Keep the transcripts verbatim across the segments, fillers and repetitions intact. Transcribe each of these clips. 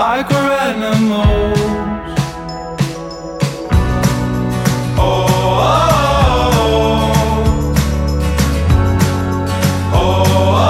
like we're animals. Oh, oh, oh,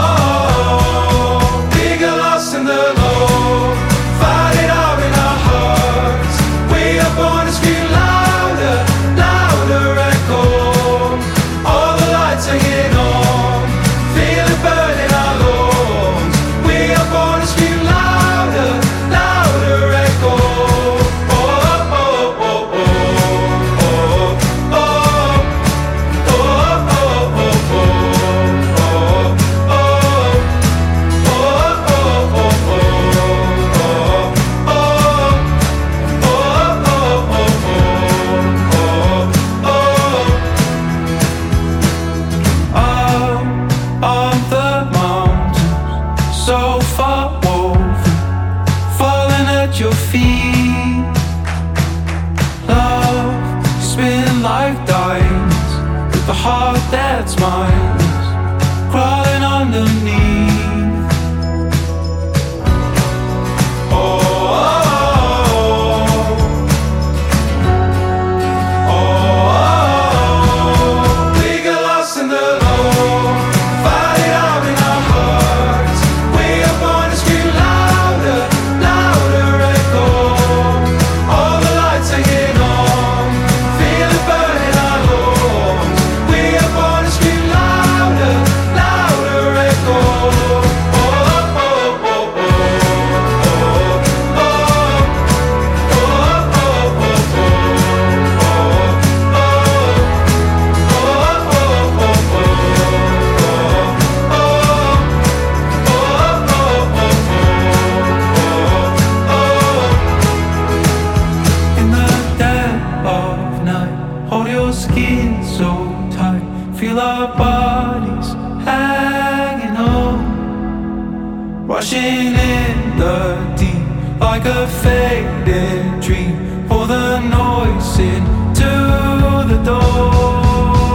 oh. We get lost in the low, fight it out in our hearts. We are born to scream louder, louder echo. All the lights hanging on, feel it burning our lungs. We are born to scream louder, louder echo. Oh, oh, oh, oh, oh, oh, oh, oh, oh, so far woven, falling at your feet. Love, spin like diamonds, with the heart that's mine, crawling underneath. Oh, oh, oh, oh, oh. We get lost in the low, fight it out in our hearts. We are born to scream louder, louder echo. All the lights hanging on, feel it burning our lungs. We are born to scream louder, louder echo. Oh, oh, oh, oh, oh, oh, oh, in the dead of night, hold your skin so tight. Feel our bodies hanging on, rushing in the deep like a faded dream. Pull the noise into the dawn.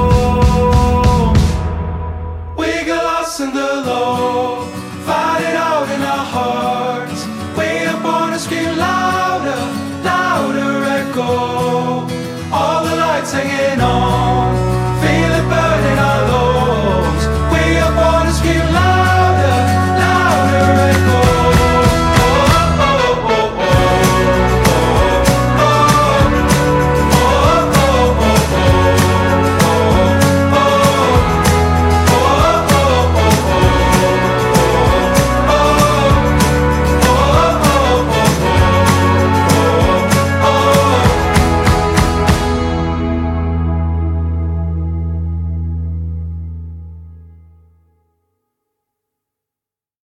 We get lost in the low, fight it out in our hearts. We are born to scream louder, louder echo. All the lights hanging on,